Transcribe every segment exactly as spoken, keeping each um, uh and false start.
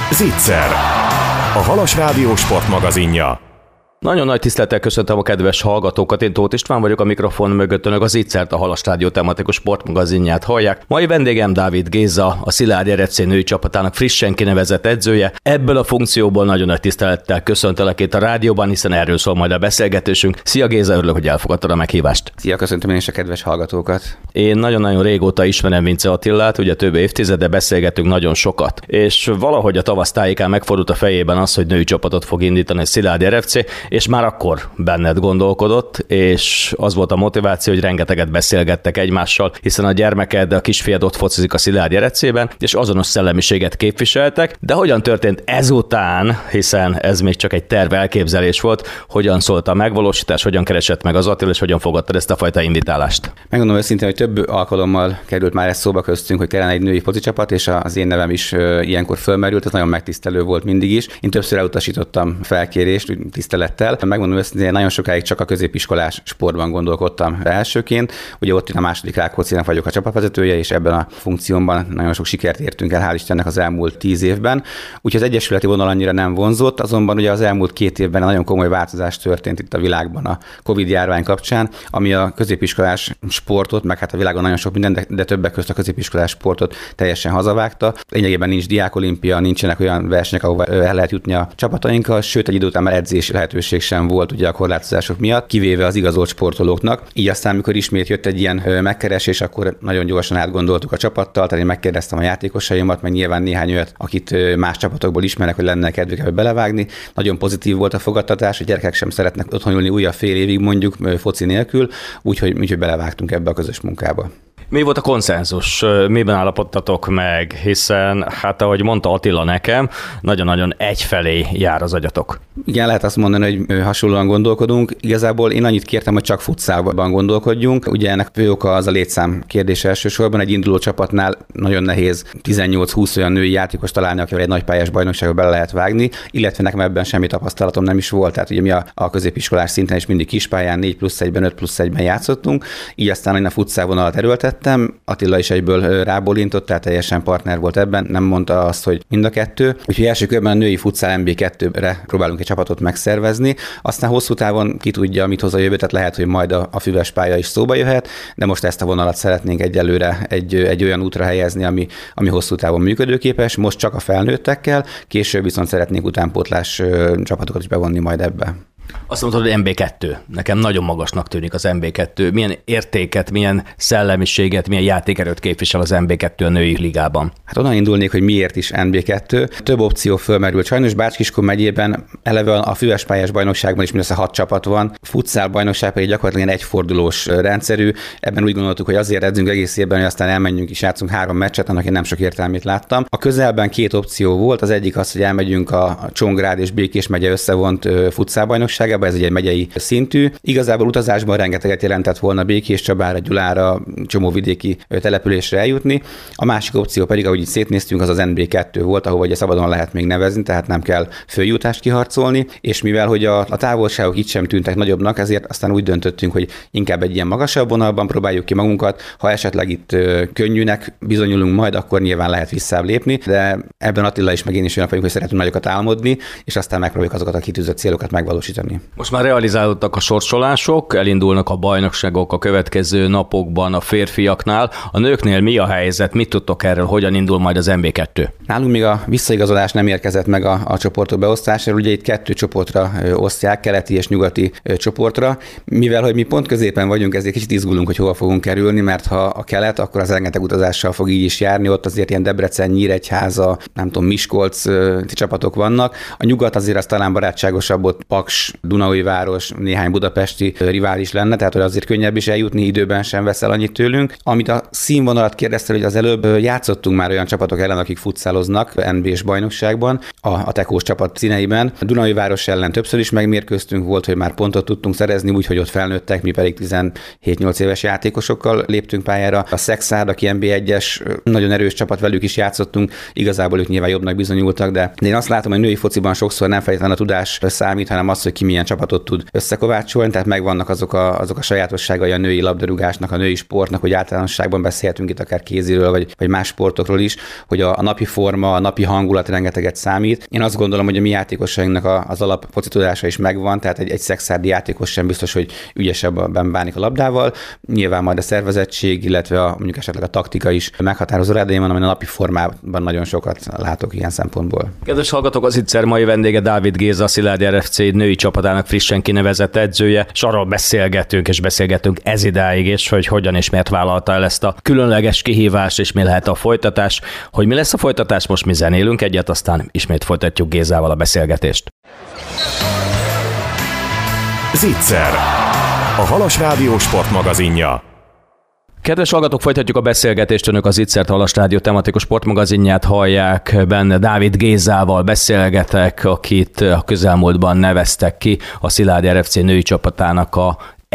Zicser, a Halas Rádió sportmagazinja. Nagyon nagy tisztelettel köszöntöm a kedves hallgatókat, én Tóth István vagyok, a mikrofon mögött önök a Zicsert, a Halas Rádió tematikus sportmagazinját hallják. Mai vendégem Dávid Géza, a Szilágyi er ef cé női csapatának frissen kinevezett edzője. Ebből a funkcióból nagyon nagy tisztelettel köszöntelek itt a rádióban, hiszen erről szól majd a beszélgetésünk. Szia Géza, örülök, hogy elfogadtad a meghívást. Szia, köszöntöm én is a kedves hallgatókat. Én nagyon-nagyon régóta ismerem Vince Attilát, ugye több évtizede beszélgetünk nagyon sokat. És valahogy a tavasz tájékán megfordult a fejében az, hogy női csapatot fog indítani a Szilágyi er ef cé, és már akkor benned gondolkodott, és az volt a motiváció, hogy rengeteget beszélgettek egymással, hiszen a gyermeked, a kisfiad ott focizik a Szilágyi er ef cében, és azonos szellemiséget képviseltek, de hogyan történt ezután, hiszen ez még csak egy terv elképzelés volt, hogyan szólt a megvalósítás, hogyan keresett meg az Attila, és hogyan fogadtad ezt a fajta invitálást? Megmondom őszintén, hogy több alkalommal került már ez szóba köztünk, hogy kellene egy női foci csapat, és az én nevem is ilyenkor fölmerült, ez nagyon megtisztelő volt mindig is. Én többször elutasítottam felkérést, tisztelettel. Megmondom őszintén, nagyon sokáig csak a középiskolás sportban gondolkodtam elsőként. Ugye ott én a második Rákóczinak vagyok a csapatvezetője, és ebben a funkciómban nagyon sok sikert értünk el, hál' Istennek az elmúlt tíz évben. Úgyhogy az egyesületi vonal annyira nem vonzott, azonban ugye az elmúlt két évben nagyon komoly változás történt itt a világban a Covid járvány kapcsán, ami a középiskolás sportot, meg hát a világon nagyon sok minden, de, de többek között a középiskolás sportot teljesen hazavágta. Lényegében nincs diákolimpia, nincsenek olyan versenyek, ahova el lehet jutni a csapatainkkal, sőt egy idő után már edzési lehetőség sem volt ugye a korlátozások miatt, kivéve az igazolt sportolóknak. Így aztán, amikor ismét jött egy ilyen megkeresés, akkor nagyon gyorsan átgondoltuk a csapattal, tehát én megkérdeztem a játékosaimat, meg nyilván néhány olyat, akit más csapatokból ismerek, hogy lenne kedvük ebbe belevágni. Nagyon pozitív volt a fogadtatás, a gyerekek sem szeretnek otthon ülni újabb fél évig mondjuk foci nélkül, úgyhogy, úgyhogy belevágtunk ebbe a közös munkába. Mi volt a konszenzus? Miben állapodtatok meg? Hiszen, hát ahogy mondta Attila nekem, nagyon-nagyon egyfelé jár az agyatok. Igen, lehet azt mondani, hogy hasonlóan gondolkodunk. Igazából én annyit kértem, hogy csak futszálban gondolkodjunk. Ugye ennek fő oka az a létszám kérdés elsősorban. Egy induló csapatnál nagyon nehéz tizennyolc-húsz olyan női játékos találni, akivel egy nagypályás bajnokságba bele lehet vágni, illetve nekem ebben semmi tapasztalatom nem is volt. Tehát ugye mi a, a középiskolás szinten is mindig kispályán négy plusz egyben, öt plusz egyben játszottunk. Így aztán én a futszálvonalat erőltettem. Attila is egyből rábólintott, tehát teljesen partner volt ebben, nem mondta azt, hogy mind a kettő. Úgyhogy első körben a női futszál em bé kettőre próbálunk egy csapatot megszervezni, aztán hosszú távon ki tudja, mit hoz a jövő, tehát lehet, hogy majd a, a füves pálya is szóba jöhet, de most ezt a vonalat szeretnénk egyelőre egy, egy olyan útra helyezni, ami, ami hosszú távon működőképes, most csak a felnőttekkel, később viszont szeretnénk utánpótlás csapatokat is bevonni majd ebbe. Azt mondtad, hogy em bé kettő. Nekem nagyon magasnak tűnik az em bé kettő. Milyen értéket, milyen szellemiséget, milyen játékerőt képvisel az em bé kettő a női ligában? Hát onnan indulnék, hogy miért is em bé kettő. Több opció fölmerült. Sajnos Bács-Kiskun megyében eleve a füvespályás bajnokságban is mindössze hat csapat van. Futszál bajnokság pedig gyakorlatilag egyfordulós rendszerű. Ebben úgy gondoltuk, hogy azért edzünk egész évben, hogy aztán elmenjünk és játszunk három meccset, annak én nem sok értelmét láttam. A közelben két opció volt. Az egyik az, hogy elmegyünk a Csongrád és Békés megye összevont futszál bajnokság. Ez egy megyei szintű. Igazából utazásban rengeteget jelentett volna Békés Csabára, Gyulára, csomó vidéki településre eljutni. A másik opció pedig, ahogy itt szétnéztünk, az az en bé kettő volt, ahol ugye szabadon lehet még nevezni, tehát nem kell följutást kiharcolni, és mivel hogy a, a távolságok itt sem tűntek nagyobbnak, ezért aztán úgy döntöttünk, hogy inkább egy ilyen magasabb vonalban próbáljuk ki magunkat. Ha esetleg itt könnyűnek bizonyulunk majd, akkor nyilván lehet visszább lépni, de ebben Attila is meg én is olyan vagyunk, hogy szeretünk nagyokat álmodni, és aztán megpróbáljuk azokat a kitűzött célokat megvalósítani. Most már realizálódtak a sorsolások, elindulnak a bajnokságok a következő napokban a férfiaknál. A nőknél mi a helyzet? Mit tudtok erről? Hogyan indul majd az em bé kettő? Nálunk még a visszaigazolás nem érkezett meg a, a csoportok beosztásáról. Ugye itt kettő csoportra osztják, keleti és nyugati csoportra. Mivel, hogy mi pont középen vagyunk, ezért kicsit izgulunk, hogy hova fogunk kerülni, mert ha a kelet, akkor az rengeteg utazással fog így is járni. Ott azért ilyen Debrecen, Nyíregyháza, nem tudom, Miskolc csapatok vannak. A nyugat azért az talán barátságosabb, ott Paks, Dunaújváros, néhány budapesti rivális lenne, tehát hogy azért könnyebb is eljutni, időben sem veszel annyit tőlünk. Amit a színvonalat kérdeztél, hogy az előbb játszottunk már olyan csapatok ellen, akik futszáloznak en bé-s bajnokságban, a, a Tekós csapat színeiben. A Dunaújváros ellen többször is megmérkőztünk, volt, hogy már pontot tudtunk szerezni, úgyhogy ott felnőttek, mi pedig tizenhét-nyolc éves játékosokkal léptünk pályára. A Szexárd, aki en bé egyes, nagyon erős csapat, velük is játszottunk, igazából ők nyilván jobbnak bizonyultak, de én azt látom, hogy női fociban sokszor nem feltétlenül a tudás számít, hanem az, hogy ki milyen csapatot tud összekovácsolni, tehát megvannak azok a, azok a sajátosságai a női labdarúgásnak, a női sportnak, hogy általánosságban beszélhetünk itt akár kéziről, vagy, vagy más sportokról is, hogy a, a napi forma, a napi hangulat rengeteget számít. Én azt gondolom, hogy a mi játékosainknak a, az alap foci tudása is megvan, tehát egy, egy szexárdi játékos sem biztos, hogy ügyesebben bánik a labdával. Nyilván majd a szervezettség, illetve a, mondjuk esetleg a taktika is meghatározó rá, de én mondom, hogy a napi formában nagyon sokat látok ilyen szempontból. Kedves hallgatók, az Ittszer mai vendége Dávid Géza, a Szilágyi er ef cé női csapatának frissen kinevezett edzője, és arról beszélgetünk, és beszélgetünk ez idáig is, hogy hogyan és miért vállalta el ezt a különleges kihívást, és mi lehet a folytatás. Hogy mi lesz a folytatás, most mi zenélünk egyet, aztán ismét folytatjuk Gézával a beszélgetést. Zicser, a Halas Rádió sportmagazinja. Kedves hallgatók, folytatjuk a beszélgetést. Önök az Ittszert Halas Rádió tematikus sportmagazinját hallják. Benne Dávid Gézával beszélgetek, akit a közelmúltban neveztek ki a Szilágyi er ef cé női csapatának a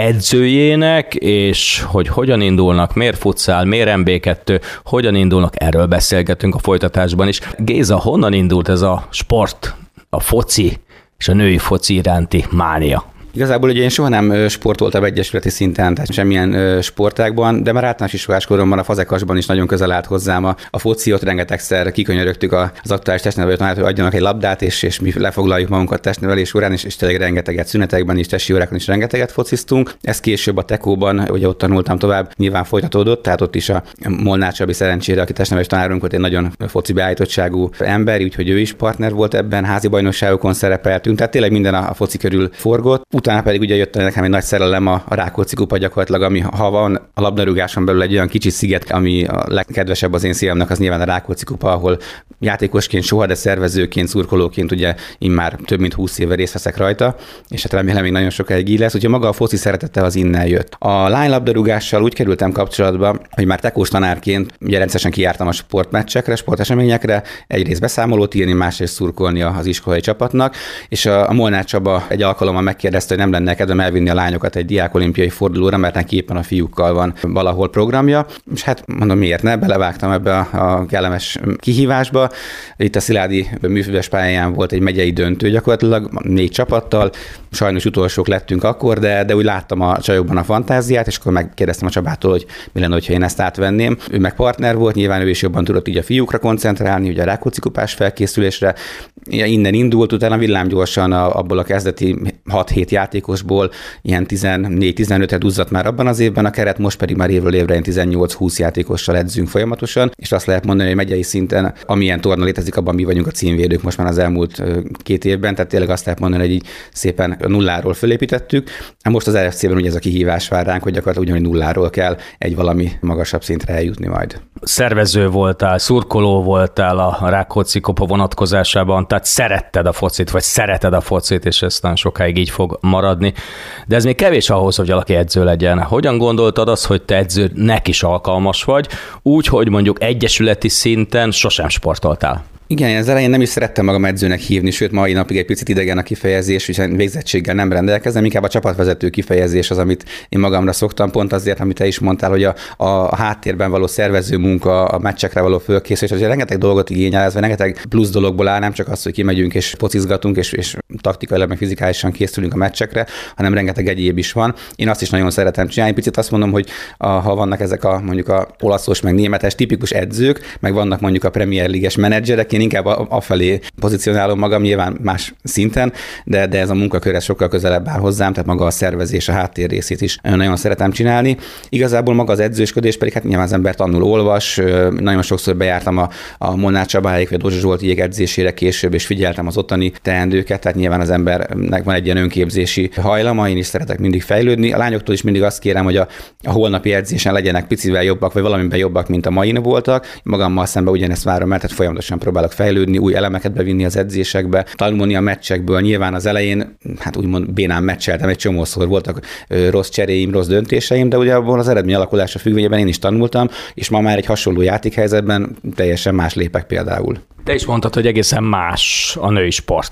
edzőjének, és hogy hogyan indulnak, miért futszál, miért em bé kettő, hogyan indulnak, erről beszélgetünk a folytatásban is. Géza, honnan indult ez a sport, a foci és a női foci iránti mánia? Igazából ugye én soha nem sportoltam egyesületi szinten, tehát semmilyen sportágban, de már általános iskolás koromban a Fazekasban is nagyon közel állt hozzám a, a foci, ott rengetegszer kikönyörögtük az aktuális testnevelő tanártól, hogy adjanak egy labdát, és, és mi lefoglaljuk magunkat testnevelés órán, és, és tényleg rengeteget szünetekben is, testi órákon is rengeteget fociztunk. Ez később a Tekóban, ugye ott tanultam tovább, nyilván folytatódott, tehát ott is a Molnár Csabi szerencsére, aki testnevelés tanárunk volt, egy nagyon foci beállítottságú ember, úgyhogy ő is partner volt ebben, házi bajnokságokon szerepeltünk, tehát tényleg minden a, a foci körül forgott. Utána pedig ugye jött nekem egy nagy szerelem a Rákóczi kupa gyakorlatilag, ami ha van a labdarúgáson belül egy olyan kicsi sziget, ami a legkedvesebb az én szívemnek, az nyilván a Rákóczi kupa, ahol játékosként soha, de szervezőként, szurkolóként ugye immár több mint húsz éve részt veszek rajta, és hát remélem még nagyon sokáig így lesz, úgyhogy maga a foci szeretete az innen jött. A lánylabdarúgással úgy kerültem kapcsolatba, hogy már tekós tanárként ugye rendszeresen kijártam a sportmeccsekre, sporteseményekre, egyrészt beszámolót írni, másrészt szurkolni az iskolai csapatnak, és a Molnár Csaba egy alkalommal megkérdezte, hogy nem lenne kedvem elvinni a lányokat egy diákolimpiai fordulóra, mert neki éppen a fiúkkal van valahol programja, és hát mondom, miért ne, belevágtam ebbe a kellemes kihívásba. Itt a Szilágyi műfüves pályáján volt egy megyei döntő gyakorlatilag négy csapattal, sajnos utolsók lettünk akkor, de, de úgy láttam a csajokban a fantáziát, és akkor megkérdeztem a Csabától, hogy mi lenne, hogyha én ezt átvenném. Ő meg partner volt, nyilván ő is jobban tudott így a fiúkra koncentrálni, ugye a Rákóczi kupás felkészülésre. Innen indult, utána villámgyorsan abból a kezdeti hat-hét játékosból ilyen tizennégy-tizenötre duzzadt már abban az évben a keret, most pedig már évről évre tizennyolc-húsz játékossal edzünk folyamatosan, és azt lehet mondani, hogy megyei szinten, amilyen torna létezik, abban mi vagyunk a címvédők most már az elmúlt két évben, tehát tényleg azt lehet mondani, hogy így szépen nulláról fölépítettük. Most az er ef cében ugye ez a kihívás vár ránk, hogy gyakorlatilag ugyanúgy nulláról kell egy valami magasabb szintre eljutni majd. Szervező voltál, szurkoló voltál a Rákóczi kupa vonatkozásában, tehát szeretted a focit, vagy szereted a focit, és ez nagyon sokáig így fog maradni. De ez még kevés ahhoz, hogy valaki edző legyen. Hogyan gondoltad azt, hogy te edzőnek is alkalmas vagy, úgy, hogy mondjuk egyesületi szinten sosem sportoltál? Igen, én az elején nem is szerettem magam edzőnek hívni, sőt, mai napig egy picit idegen a kifejezés, hiszen végzettséggel nem rendelkezem, inkább a csapatvezető kifejezés az, amit én magamra szoktam, pont azért, amit te is mondtál, hogy a, a, a háttérben való szervező munka, a meccsekre való fölkészülés, azért rengeteg dolgot igényel, ez rengeteg plusz dologból áll, nem csak az, hogy kimegyünk és focizgatunk, és, és taktikailag, meg fizikálisan készülünk a meccsekre, hanem rengeteg egyéb is van. Én azt is nagyon szeretem csinálni, picit azt mondom, hogy a, ha vannak ezek a mondjuk a olaszos, meg németes tipikus edzők, meg vannak mondjuk a Premier League-es menedzserek, én inkább afelé pozícionálom magam, nyilván más szinten, de, de ez a munkakör sokkal közelebb áll hozzám, tehát maga a szervezés, a háttér részét is nagyon szeretem csinálni. Igazából maga az edzősködés pedig, hát nyilván az ember tanul, olvas, nagyon sokszor bejártam a, a Molnár Csabáék, vagy a Dózsa Zsoltiék edzésére később, és figyeltem az ottani teendőket, tehát nyilván az embernek van egy ilyen önképzési hajlama, én is szeretek mindig fejlődni. A lányoktól is mindig azt kérem, hogy a, a holnapi edzésen legyenek picivel jobbak, vagy valamiben jobbak, mint a main voltak. Magammal szemben ugyanezt várom el, tehát folyamatosan próbálok fejlődni, új elemeket bevinni az edzésekbe, tanulni a meccsekből. Nyilván az elején, hát úgymond bénán meccseltem, egy csomószor voltak rossz cseréim, rossz döntéseim, de ugye abból az eredmény alakulása függvényében én is tanultam, és ma már egy hasonló játékhelyzetben teljesen más lépek például. Te is mondtad, hogy egészen más a női sport.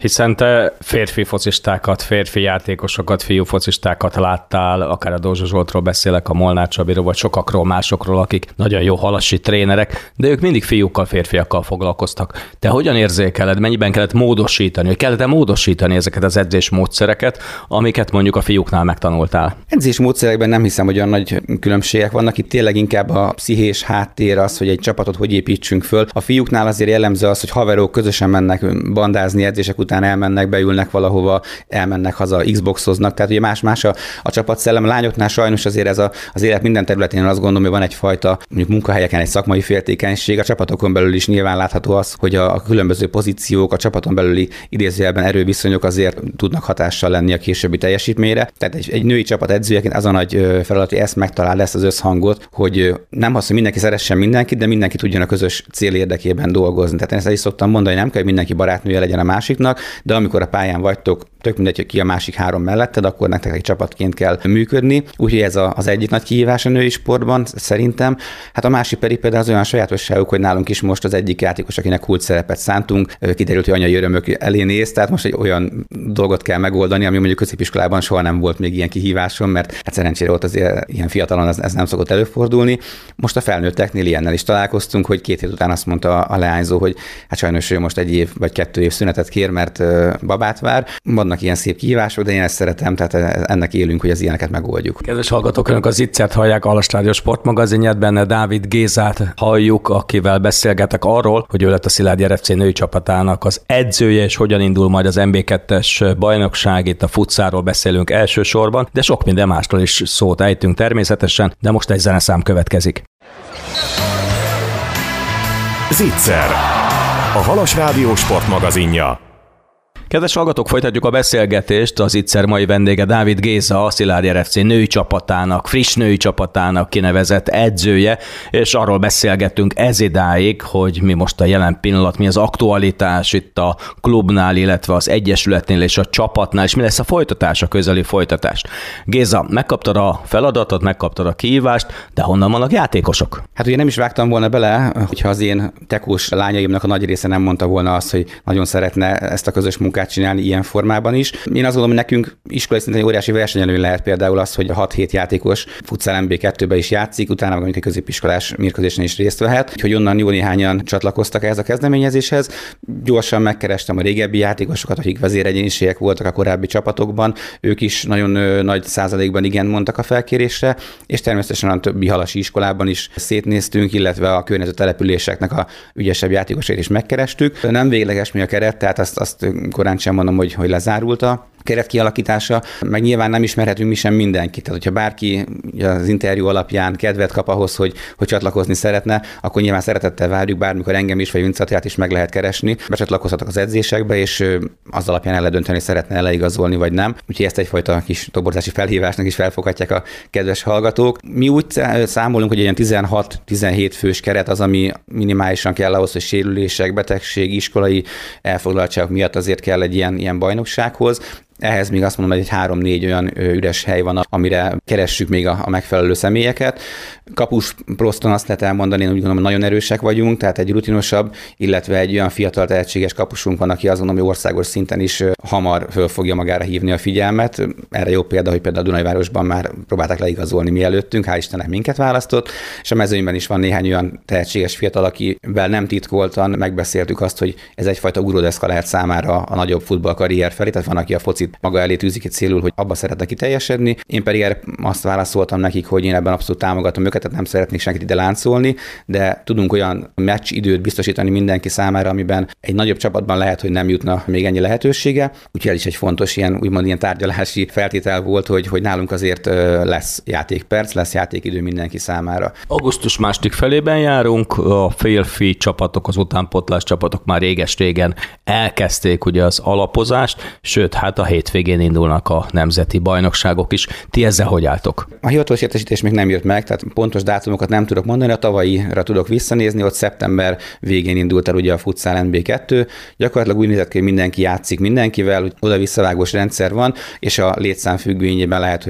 Hiszen te férfi focistákat, férfi játékosokat, fiú focistákat láttál, akár a Dózsa Zsoltról beszélek, a Molnár Csabiról, vagy sokakról, másokról, akik nagyon jó halassi trénerek, de ők mindig fiúkkal, férfiakkal foglalkoztak. Te hogyan érzékeled, mennyiben kellett módosítani, hogy kellett-e módosítani ezeket az edzésmódszereket, amiket mondjuk a fiúknál megtanultál? Edzésmódszerekben nem hiszem, hogy olyan nagy különbségek vannak. Itt tényleg inkább a pszichés háttér az, hogy egy csapatot hogy építsünk föl. A fiúknál azért jellemző az, hogy haverok közösen mennek bandázni, edzések után elmennek, beülnek valahova, elmennek haza, Xboxoznak, tehát ugye más-más a, a csapatszellem. A lányoknál sajnos azért ez a, az élet minden területén azt gondolom, hogy van egyfajta mondjuk munkahelyeken egy szakmai féltékenység. A csapatokon belül is nyilván látható az, hogy a, a különböző pozíciók, a csapaton belüli idézőjelben erőviszonyok azért tudnak hatással lenni a későbbi teljesítményre. Tehát egy, egy női csapat edzőjeként az a nagy feladat, hogy ezt megtalál, ezt az összhangot, hogy nem az, hogy mindenki szeressen mindenkit, de mindenki tudjon a közös cél érdekében dolgozni. Tehát én ezt is szoktam mondani, hogy nem kell, hogy mindenki barátnője legyen a másiknak, de amikor a pályán vagytok, tök mindegy, hogy ki a másik három melletted, akkor nektek egy csapatként kell működni. Úgyhogy ez a, az egyik nagy kihívás a női sportban szerintem. Hát a másik pedig például az olyan sajátosságuk, hogy nálunk is most az egyik játékos, akinek kult szerepet szántunk, kiderült, hogy anyai örömök elé néz, tehát most egy olyan dolgot kell megoldani, ami mondjuk középiskolában soha nem volt még ilyen kihívásom, mert hát szerencsére ott azért ilyen fiatalon ez, ez nem szokott előfordulni. Most a felnőtteknél ilyennel is találkoztunk, hogy két hét után azt mondta a leányzó, hogy hát sajnos ő most egy év vagy kettő év szünetet kér, mert babát vár. Vannak ilyen szép kihívások, de én ezt szeretem, tehát ennek élünk, hogy az ilyeneket megoldjuk. Kedves hallgatók, önök az Ittszert hallják, a Halas Rádió sportmagazinját, benne Dávid Gézát halljuk, akivel beszélgetek arról, hogy ő lett a Szilágyi er ef cé női csapatának az edzője, és hogyan indul majd az en bé kettes bajnokság. Itt a futszálról beszélünk elsősorban, de sok minden másról is szót ejtünk természetesen, de most egy zeneszám következik. Zicser, a Halas Rádió sportmagazinja. Kedves hallgatók, folytatjuk a beszélgetést. Az Ittszer mai vendége Dávid Géza, a Szilágyi er ef cé női csapatának, friss női csapatának kinevezett edzője, és arról beszélgettünk ez idáig, hogy mi most a jelen pillanat, mi az aktualitás itt a klubnál, illetve az egyesületnél és a csapatnál, és mi lesz a folytatás, a közeli folytatás. Géza, megkaptad a feladatot, megkaptad a kihívást, de honnan vannak játékosok? Hát ugye nem is vágtam volna bele, hogyha az én tekós lányaimnak a nagy része nem mondta volna azt, hogy nagyon szeretne ezt a közös munkát csinálni ilyen formában is. Én azt gondolom, hogy nekünk iskolai szinten egy óriási versenyelőny lehet például az, hogy a hat-hét játékos futsal en bé kettőbe is játszik, utána mondjuk egy középiskolás mérkőzésen is részt vehet, úgyhogy onnan jó néhányan csatlakoztak ehhez a kezdeményezéshez. Gyorsan megkerestem a régebbi játékosokat, akik vezéregyéniségek voltak a korábbi csapatokban, ők is nagyon nagy százalékban igen mondtak a felkérésre, és természetesen a többi halasi iskolában is szétnéztünk, illetve a környező településeknek a ügyesebb játékosait is megkerestük. Nem végleges mi a keret, tehát azt, azt korán sem mondom, hogy, hogy lezárult a keret kialakítása, meg nyilván nem ismerhetünk mi sem mindenkit. Tehát, hogyha bárki az interjú alapján kedvet kap ahhoz, hogy, hogy csatlakozni szeretne, akkor nyilván szeretettel várjuk, bármikor engem is, vagy Vince Attilát is meg lehet keresni. Becsatlakozhatok az edzésekbe, és az alapján el lehet dönteni, hogy szeretne leigazolni, vagy nem. Úgyhogy ezt egyfajta kis toborzási felhívásnak is felfoghatják a kedves hallgatók. Mi úgy számolunk, hogy ilyen tizenhat-tizenhét fős keret az, ami minimálisan kell ahhoz, hogy sérülések, betegség, iskolai elfoglaltságok miatt azért kell egy ilyen, ilyen bajnoksághoz. Ehhez még azt mondom, hogy egy három-négy olyan üres hely van, amire keressük még a, a megfelelő személyeket. Kapus proston azt lehet elmondani, én úgy gondolom, hogy nagyon erősek vagyunk, tehát egy rutinosabb, illetve egy olyan fiatal tehetséges kapusunk van, aki azt gondolom, hogy országos szinten is hamar föl fogja magára hívni a figyelmet. Erre jó példa, hogy például a Dunajvárosban már próbálták leigazolni mielőttünk, hál' Istennek minket választott, és a mezőnyben is van néhány olyan tehetséges fiatal, akivel nem titkoltan megbeszéltük azt, hogy ez egyfajta ugródeszka lehet számára a nagyobb futballkarrier felé, tehát van, aki a foci maga elé tűzik egy célul, hogy abba szeretne kiteljesedni. Én pedig erre azt válaszoltam nekik, hogy én ebben abszolút támogatom őket, tehát nem szeretnék senkit ide láncolni, de tudunk olyan meccs időt biztosítani mindenki számára, amiben egy nagyobb csapatban lehet, hogy nem jutna még ennyi lehetősége. Úgyhogy ez is egy fontos ilyen, úgymond ilyen tárgyalási feltétel volt, hogy, hogy nálunk azért lesz játékperc, lesz játékidő mindenki számára. Augusztus második felében járunk, a férfi csapatok, az utánpótlás csapatok már réges-régen elkezdték ugye az alapozást, sőt, hát a hétvégén indulnak a nemzeti bajnokságok is. Ti ezzel hogy álltok? A hivatalos értesítés még nem jött meg, tehát pontos dátumokat nem tudok mondani, a tavalyira tudok visszanézni, ott szeptember végén indult el ugye a futsal en bé kettő, gyakorlatilag úgy nézett ki, hogy mindenki játszik mindenkivel, oda-visszavágós rendszer van, és a létszám függvényében lehet, hogy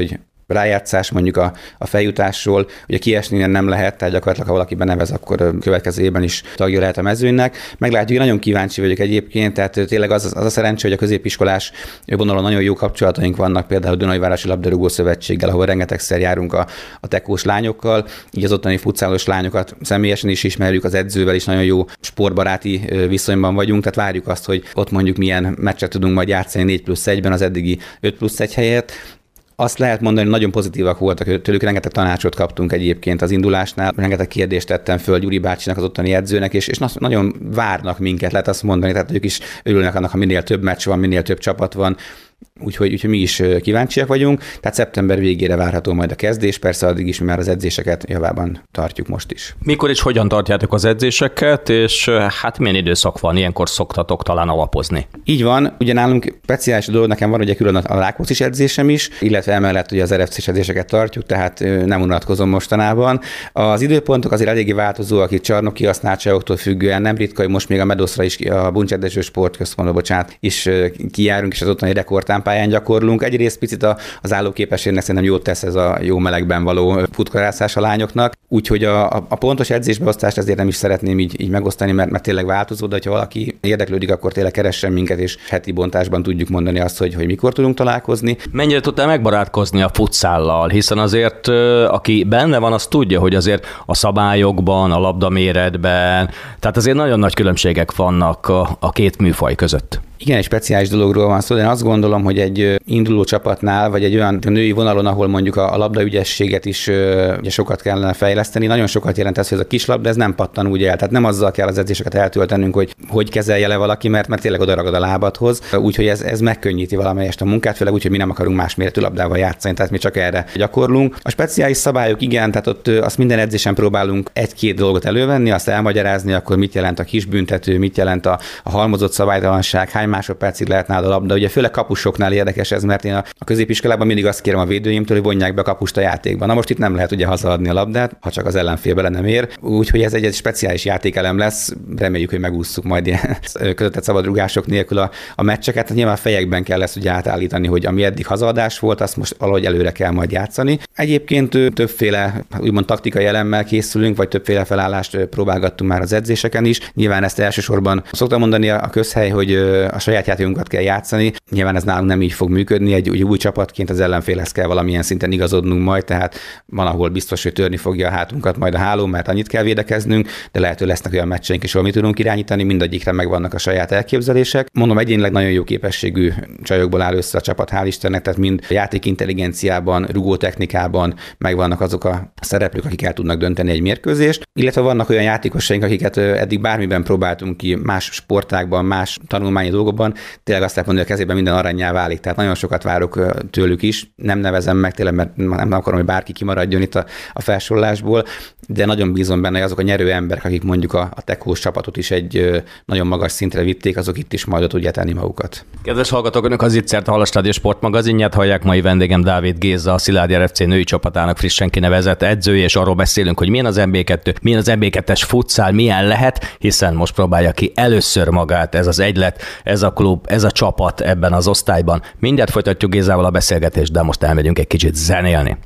rájátszás mondjuk a, a feljutásról, ugye kiesni nem lehet, tehát gyakorlatilag ha valaki benevez, akkor következő évben is tagja lehet a mezőnynek. Meglátjuk, nagyon kíváncsi vagyok egyébként, tehát tényleg az, az a szerencsé, hogy a középiskolás vonalon nagyon jó kapcsolataink vannak, például a Dunajvárosi Labdarúgó Szövetséggel, ahol rengetegszer járunk a, a tekós lányokkal, így az ottani futszálos lányokat személyesen is ismerjük, az edzővel is nagyon jó sportbaráti viszonyban vagyunk, tehát várjuk azt, hogy ott mondjuk milyen meccset tudunk majd játszani négy plusz egyben az eddigi öt plusz egy helyett. Azt lehet mondani, hogy nagyon pozitívak voltak tőlük, rengeteg tanácsot kaptunk egyébként az indulásnál, rengeteg kérdést tettem föl Gyuri bácsinak, az ottani edzőnek, és, és nagyon várnak minket, lehet azt mondani, tehát ők is örülnek annak, ha minél több meccs van, minél több csapat van, Úgyhogy, úgyhogy mi is kíváncsiak vagyunk, tehát szeptember végére várható majd a kezdés, persze addig is mi már az edzéseket javában tartjuk most is. Mikor és hogyan tartjátok az edzéseket, és hát milyen időszak van, ilyenkor szoktatok talán alapozni? Így van, ugye nálunk speciális dolog, nekem van ugye külön a Rákóczis edzésem is, illetve emellett ugye az er ef cés edzéseket tartjuk, tehát nem unatkozom mostanában. Az időpontok azért eléggé változóak, itt csarnoki használtságoktól függően, nem ritka, hogy most még a Medoszra is, a Buncserdezső Sportközpontba, bocsánat, is kijárunk, és az ottani rekordtámpályán gyakorlunk. Egyrészt picit az állóképességnek szerintem jót tesz ez a jó melegben való futkarászás a lányoknak, úgyhogy a, a pontos edzésbeosztást ezért nem is szeretném így, így megosztani, mert, mert tényleg változó, de ha valaki érdeklődik, akkor tényleg keressen minket, és heti bontásban tudjuk mondani azt, hogy, hogy mikor tudunk találkozni. Mennyire tudtál megbarátkozni a futszállal, hiszen azért aki benne van, az tudja, hogy azért a szabályokban, a labdaméretben, tehát azért nagyon nagy különbségek vannak a, a két műfaj között. Igen, egy speciális dologról van szó, de én azt gondolom, hogy egy induló csapatnál, vagy egy olyan női vonalon, ahol mondjuk a, a labdaügyességet is ugye sokat kellene fejleszteni, nagyon sokat jelent ez, hogy ez a kis labda, ez nem pattan úgy el. Tehát nem azzal kell az edzéseket eltöltenünk, hogy hogy kezelje le valaki, mert, mert tényleg oda ragad a lábadhoz. Úgyhogy ez, ez megkönnyíti valamelyest a munkát, főleg úgy, hogy mi nem akarunk más méretű labdával játszani, tehát mi csak erre gyakorlunk. A speciális szabályok, igen, tehát ott azt minden edzésen próbálunk egy-két dolgot elővenni, azt elmagyarázni, akkor mit jelent a kis büntető, mit jelent a, a halmozott szabálytalanság, hány másodpercig lehet nálad a labda. Ugye főleg kapusoknál érdekes ez, mert én a, a középiskolában mindig azt kérem a védőimtől, hogy vonják be a kapust a játékban. Na most itt nem lehet ugye hazaadni a labdát, ha csak az ellenfél bele nem ér. Úgyhogy ez egy, egy speciális játékelem lesz. Reméljük, hogy megússzuk majd ilyen közöttett szabadrugások nélkül a, a meccseket. Nyilván fejekben kell ezt ugye átállítani, hogy ami eddig hazaadás volt, azt most valahogy előre kell majd játszani. Egyébként többféle úgymond taktikai elemmel készülünk, vagy többféle felállást próbálgattunk már az edzéseken is. Nyilván ezt elsősorban szoktam mondani a közhely, hogy a saját játékunkat kell játszani. Nyilván ez nálunk nem így fog működni, egy, egy új csapatként az ellenfélhez kell valamilyen szinten igazodnunk majd, tehát van, ahol biztos, hogy törni fogja a hátunkat majd a háló, mert annyit kell védekeznünk, de lehet, hogy lesznek olyan meccseink is, ahol mi tudunk irányítani, mindegyikre megvannak a saját elképzelések. Mondom, egyénileg nagyon jó képességű csajokból áll össze a csapat, hál' Istennek, tehát mind játékintelligenciában, rugótechnikában megvannak azok a szereplők, akik el tudnak dönteni egy mérkőzést, illetve vannak olyan játékosaink, akiket eddig bármiben próbáltunk ki, más sportákban, más tanulmányi dolgokban, tényleg azt lehet mondani, hogy a kezében minden arannyá válik, tehát nagyon sokat várok tőlük is, nem nevezem meg tényleg, mert nem akarom, hogy bárki kimaradjon itt a, a felsorolásból, de nagyon bízom benne, hogy azok a nyerő emberek, akik mondjuk a, a tekós csapatot is egy ö, nagyon magas szintre vitték, azok itt is majd tudják tenni magukat. Kedves hallgatók, önök az Ittszert, a Halas Rádió sportmagazinját hallják, mai vendégem Dávid Géza, a Szilágyi er ef cé női csapatának frissen kinevezett edzője, és arról beszélünk, hogy milyen az em bé kettő, milyen az em bé kettes futszál, milyen lehet, hiszen most próbálja ki először magát ez az egylet, ez a klub, ez a csapat ebben az osztályban. Mindjárt folytatjuk Gézával a beszélgetést, de most elmegyünk egy kicsit zenélni.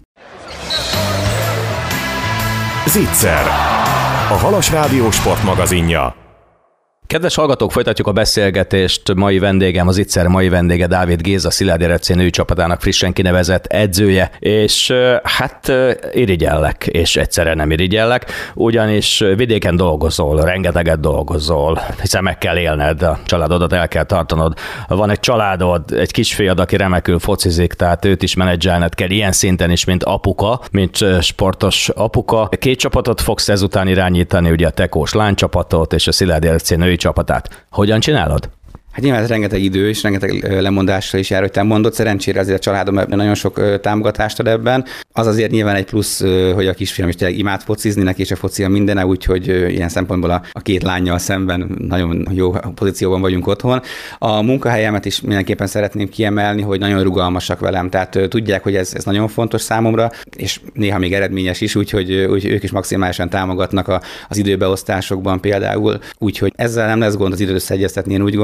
Zicser, a Halas Rádió sportmagazinja. Kedves hallgatók, folytatjuk a beszélgetést. Mai vendégem, az Ittser mai vendége Dávid Géza, Szilágyi er ef cé női csapatának frissen kinevezett edzője, és hát irigyellek, és egyszerre nem irigyellek, ugyanis vidéken dolgozol, rengeteget dolgozol, hiszen meg kell élned, a családodat el kell tartanod. Van egy családod, egy kisfiad, aki remekül focizik, tehát őt is menedzselned kell ilyen szinten is, mint apuka, mint sportos apuka. Két csapatot fogsz ezután irányítani, ugye a tekós lánycsapatot és a Szilágyi er ef cé női csapatát. Hogyan csinálod? Hát nyilván ez rengeteg idő és rengeteg lemondásra is jár, hogy te mondod. Szerencsére azért a családom nagyon sok támogatást ad ebben. Az azért nyilván egy plusz, hogy a kisfiam is tényleg imád focizni, neki és a foci a mindene, úgyhogy ilyen szempontból a, a két lánnyal szemben nagyon jó pozícióban vagyunk otthon. A munkahelyemet is mindenképpen szeretném kiemelni, hogy nagyon rugalmasak velem, tehát tudják, hogy ez, ez nagyon fontos számomra, és néha még eredményes is, úgyhogy úgy, ők is maximálisan támogatnak a, az időbeosztásokban például, úgyhogy ezzel nem lesz gond az időt összeegyeztetni, én úgy gondolom.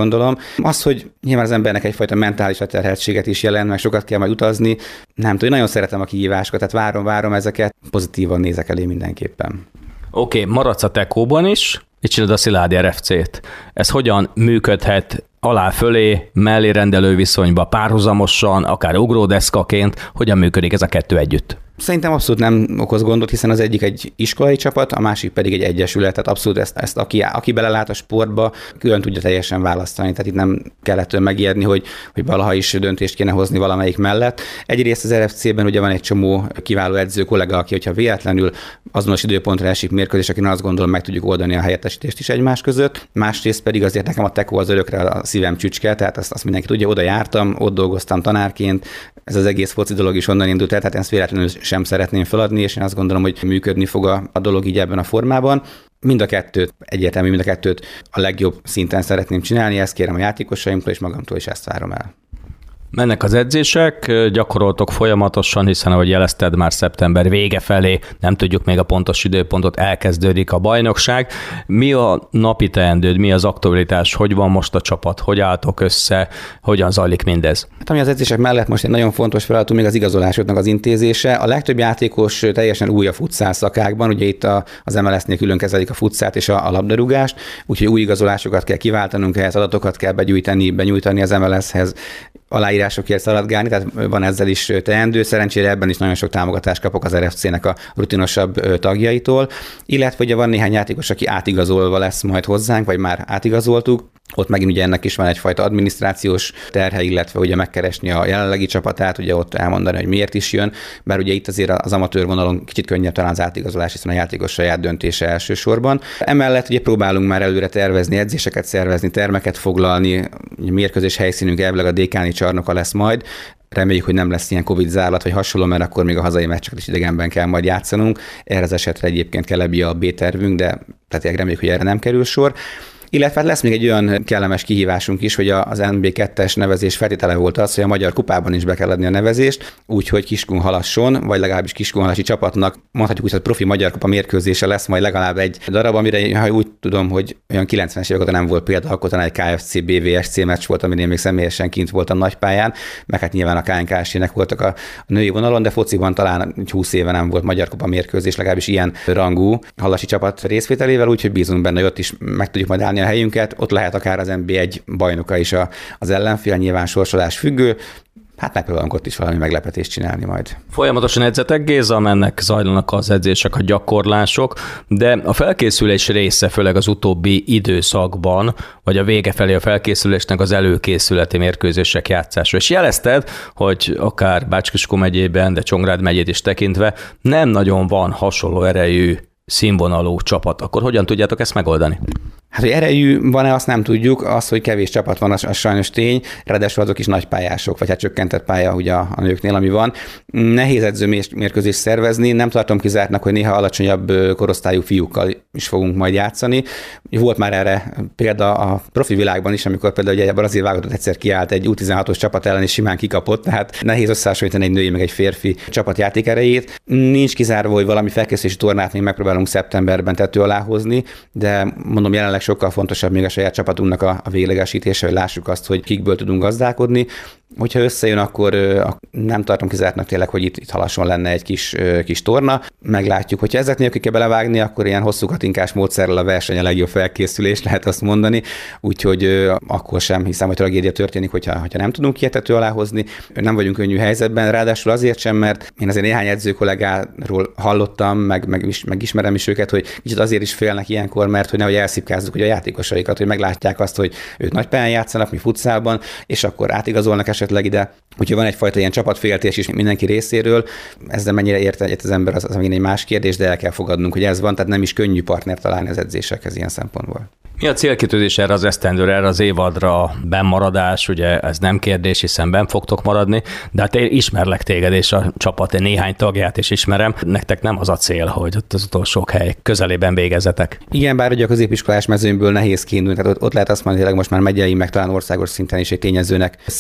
Az, hogy nyilván az embernek egyfajta mentális leterheltséget is jelent, meg sokat kell majd utazni, nem tudom, nagyon szeretem a kihívásokat, tehát várom, várom ezeket, pozitívan nézek elé mindenképpen. Oké, okay, maradsz a Tekóban is, itt csinálod a Sziládi er ef cét. Ez hogyan működhet alá-fölé, mellé rendelő viszonyba, párhuzamosan, akár ugródeszkaként, hogyan működik ez a kettő együtt? Szerintem abszolút nem okoz gondot, hiszen az egyik egy iskolai csapat, a másik pedig egy egyesület, tehát abszolút ezt, ezt aki, aki belelát a sportba, külön tudja teljesen választani, tehát itt nem kellett megijedni, hogy, hogy valaha is döntést kéne hozni valamelyik mellett. Egyrészt az er ef cében ugye van egy csomó kiváló edző kollega, aki, hogyha véletlenül azonos időpontra esik mérkőzés, akin azt gondolom, meg tudjuk oldani a helyettesítést is egymás között. Másrészt pedig azért nekem a Tekó az örökre a szívem csücske, tehát azt, azt mindenki tudja, oda jártam, ott dolgoztam tanárként, ez az egész foci dolog is onnan indult el, tehát ezt véletlenül sem szeretném feladni, és én azt gondolom, hogy működni fog a, a dolog így ebben a formában. Mind a kettőt, egyértelmű, mind a kettőt a legjobb szinten szeretném csinálni, ezt kérem a játékosaimtól, és magamtól is ezt várom el. Mennek az edzések, gyakoroltok folyamatosan, hiszen ahogy jelezted, már szeptember vége felé, nem tudjuk még a pontos időpontot, elkezdődik a bajnokság. Mi a napi teendőd, mi az aktualitás, hogy van most a csapat, hogy álltok össze, hogyan zajlik mindez? Hát ami az edzések mellett most egy nagyon fontos feladatunk, még az igazolásoknak az intézése. A legtöbb játékos teljesen új a futszál szakákban, ugye itt a, az em el es-nél külön kezelik a futszált és a, a labdarúgást, úgyhogy új igazolásokat kell kiváltanunk, ehhez adatokat kell begyűjteni, benyújtani az em el es-hez, aláírásokért szaladgálni, tehát van ezzel is teendő. Szerencsére ebben is nagyon sok támogatást kapok az er ef cének a rutinosabb tagjaitól, illetve ugye van néhány játékos, aki átigazolva lesz majd hozzánk, vagy már átigazoltuk. Ott megint ugye ennek is van egyfajta adminisztrációs terhe, illetve ugye megkeresni a jelenlegi csapatát, ugye ott elmondani, hogy miért is jön, bár ugye itt azért az amatőr vonalon kicsit könnyebb talán az átigazolás, hiszen a játékos saját döntése elsősorban. Emellett ugye próbálunk már előre tervezni, edzéseket szervezni, termeket foglalni, mérkőzés helyszínünk elvileg a Dékáni csarnoka lesz majd. Reméljük, hogy nem lesz ilyen Covid zárlat vagy hasonló, mert akkor még a hazai meccseket is idegenben kell majd játszanunk. Erre az esetre egyébként kell ebbi a B-tervünk, de tehát reméljük, hogy erre nem kerül sor. Illetve lesz még egy olyan kellemes kihívásunk is, hogy az en bé kettes nevezés feltétele volt az, hogy a Magyar Kupában is be kell adni a nevezést, úgyhogy Kiskunhalasson, vagy legalábbis Kiskunhalasi csapatnak mondhatjuk úgy, hogy profi Magyar Kupa mérkőzése lesz majd legalább egy darab, amire ha úgy tudom, hogy olyan kilencvenes évek óta nem volt példa, akkor talán egy ká ef cé bé vé es cé meccs volt, amin én még személyesen kint voltam nagypályán, meg hát nyilván a ká en ká es-nek voltak a női vonalon, de fociban talán húsz éve nem volt Magyar Kupa mérkőzés, legalábbis ilyen rangú halasi csapat részvételével, úgyhogy bízunk benne, hogy ott is meg tudjuk majd állni a helyünket, ott lehet akár az en bé egy bajnoka is a, az ellenfél, nyilván sorsolás függő, hát megpróbálunk ott is valami meglepetést csinálni majd. Folyamatosan edzetek, Géza, mennek, zajlanak az edzések, a gyakorlások, de a felkészülés része, főleg az utóbbi időszakban, vagy a vége felé a felkészülésnek az előkészületi mérkőzések játszása. És jelezted, hogy akár Bács-Kiskun megyében, de Csongrád megyét is tekintve nem nagyon van hasonló erejű színvonalú csapat, akkor hogyan tudjátok ezt megoldani? Hát, hogy erejű van-e, azt nem tudjuk, az, hogy kevés csapat van, az, az sajnos tény, ráadásul azok is nagy pályások, vagy hát csökkentett pálya ugye a, a nőknél, ami van. Nehéz edzőmérkőzést szervezni, nem tartom kizártnak, hogy néha alacsonyabb korosztályú fiúkkal is fogunk majd játszani. Volt már erre példa a profi világban is, amikor például ugye a brazil válogatott egyszer kiállt egy U tizenhatos csapat ellen, és simán kikapott, tehát nehéz összehasonlítani egy női meg egy férfi csapat játékerejét. Nincs kizárva, hogy valami felkészülési tornát még megpróbálunk szeptemberben tető alá hozni, de mondom, jelenleg sokkal fontosabb még a saját csapatunknak a, a véglegesítése, hogy lássuk azt, hogy kikből tudunk gazdálkodni. Hogyha összejön, akkor nem tartom kizártnak tényleg, hogy itt, itt Halason lenne egy kis, kis torna. Meglátjuk, hogyha ezek nélkül kell belevágni, akkor ilyen hosszú katinkás módszerrel a verseny a legjobb felkészülés, lehet azt mondani. Úgyhogy akkor sem hiszem, hogy tragédia történik, hogyha, hogyha nem tudunk ilyet tető alá hozni. Nem vagyunk könnyű helyzetben, ráadásul azért sem, mert én azért néhány edző kollégáról hallottam, meg, meg, is, meg ismerem is őket, hogy kicsit azért is félnek ilyenkor, mert hogy nehogy elszipkázzuk hogy a játékosaikat, hogy meglátják azt, hogy ők nagypályán játszanak, mi futszálban, és akkor átigazolnak esetleg ide. Úgyhogy van egyfajta ilyen csapatféltés is mindenki részéről. Ezzel mennyire ért egyet az ember, az, az megint egy más kérdés, de el kell fogadnunk, hogy ez van, tehát nem is könnyű partner találni az edzésekhez ilyen szempontból. Mi a célkitűzés erre az esztendőre, erre az évadra? Bennmaradás, ugye ez nem kérdés, hiszen benn fogtok maradni, de hát én ismerlek téged és a csapat én néhány tagját is ismerem. Nektek nem az a cél, hogy ott az utolsó hely közelében végezzetek. Igen, bár ugye a középiskolás mezőnyből nehéz kiindulni, tehát ott, ott lehet azt mondani, hogy most már megyei, meg talán országos szinten is egy tényezőnek számítunk.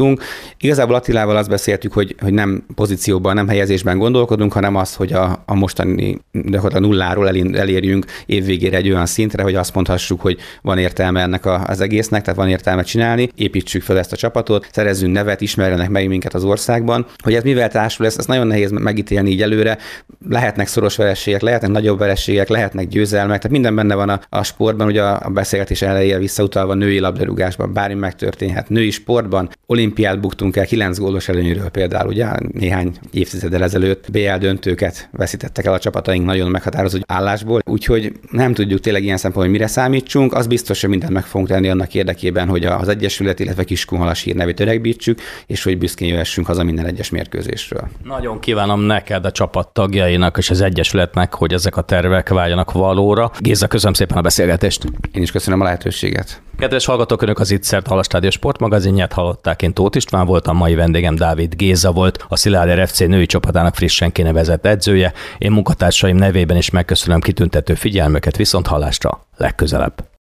gondolkodunk. Igazából Attilával azt beszéltük, hogy, hogy nem pozícióban, nem helyezésben gondolkodunk, hanem az, hogy a, a mostani a nulláról elérjünk évvégére egy olyan szintre, hogy azt mondhassuk, hogy van értelme ennek a, az egésznek, tehát van értelme csinálni, építsük fel ezt a csapatot, szerezzünk nevet, ismerjenek meg minket az országban. Hogy ez mivel társul, ezt, ezt nagyon nehéz megítélni így előre. Lehetnek szoros vereségek, lehetnek nagyobb vereségek, lehetnek győzelmek, tehát minden benne van a, a sportban, ugye a beszélgetés elejére visszautalva női labdarúgásban, bármi megtörténhet. Női sportban olimpiát buktunk el kilenc gólos előnyről például, ugye néhány évtizeddel ezelőtt bé el döntőket veszítettek el a csapataink nagyon meghatározó állásból, úgyhogy nem tudjuk tényleg ilyen szempontból, hogy mire számítsunk. Az biztos, hogy mindent meg fogunk tenni annak érdekében, hogy az Egyesület, illetve Kiskunhalas hírnevét öregbítsük, és hogy büszkén jöhessünk haza minden egyes mérkőzésről. Nagyon kívánom neked, a csapat tagjainak és az Egyesületnek, hogy ezek a tervek váljanak valóra. Géza, köszönöm szépen a beszélgetést. Én is köszönöm a lehetőséget. Kedves hallgatók, Önök az Ittzert Halas Rádió sportmagazinját hallották. Én Tóth István voltam, mai vendégem Dávid Géza volt, a Szilády er ef cé női csapatának frissen kinevezett edzője. Én munkatársaim nevében is megköszönöm kitüntető figyelmüket, viszont hallásra legközelebb.